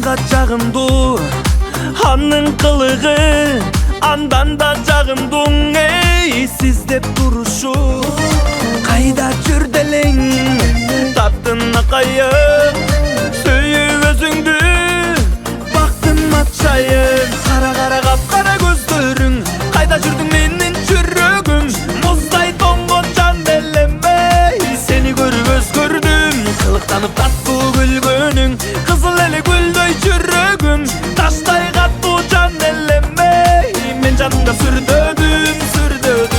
Мага жагымдуу анын кылыгы, андан да жагымдуң эй сиздеп турушу. Кайда жүрдү элең таптын акайын, сүйүп өзүңдү бактым атчайын. Кара кара капкара көздөрүң, кайда жүрдүң менин жүрөгүм, муздай тоңгон жан элемей сени көрүп өзгөрдүм. Кылыктанып таттуу күлгөнүң, кызыл эле гүлдөй жүрөгүм, таштай каттуу жан элемей мен жаныңда сүрдөдүм, сүрдөдүм.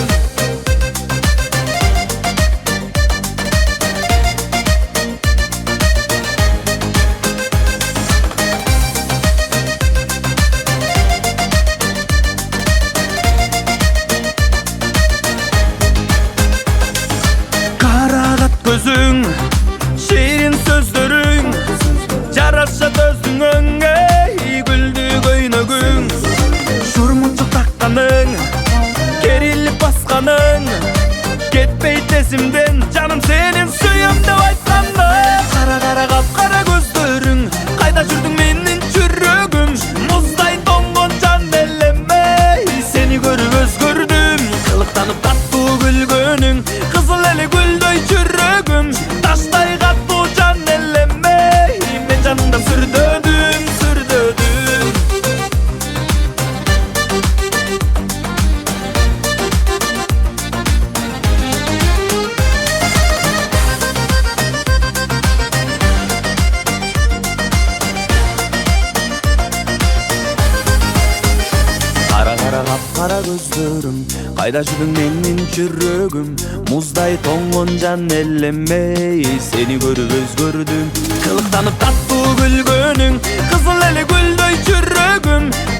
Карагат көзүң, ширин сөздөрүң, жараша төздүң өңгөй гүлдү көйнөгүң. Шурмунчук такканың, керилип басканың, кетпейт эсимден жаным сенин сүйөм деп айтканда. Кара кара капкара көздөрүң, кайда жүрдүң менин жүрөгүм, муздай тоңгон жан элемей сени көрүп өзгөрдүм. Кылыктанып таттуу күлгөнүң, кызыл эле гүлдөй жүрөгүм, таштай каттуу жан элемей мен жаныңда сүрдөдүм, сүрдөдүм. Кара кара капкара көздөрүм, кайда жүрдүң менин жүрөгүм, муздай тоңгон жан элемей сени көрүп өзгөрдүм. Кылыктанып таттуу күлгөнүң, кызыл эле гүлдөй жүрөгүм,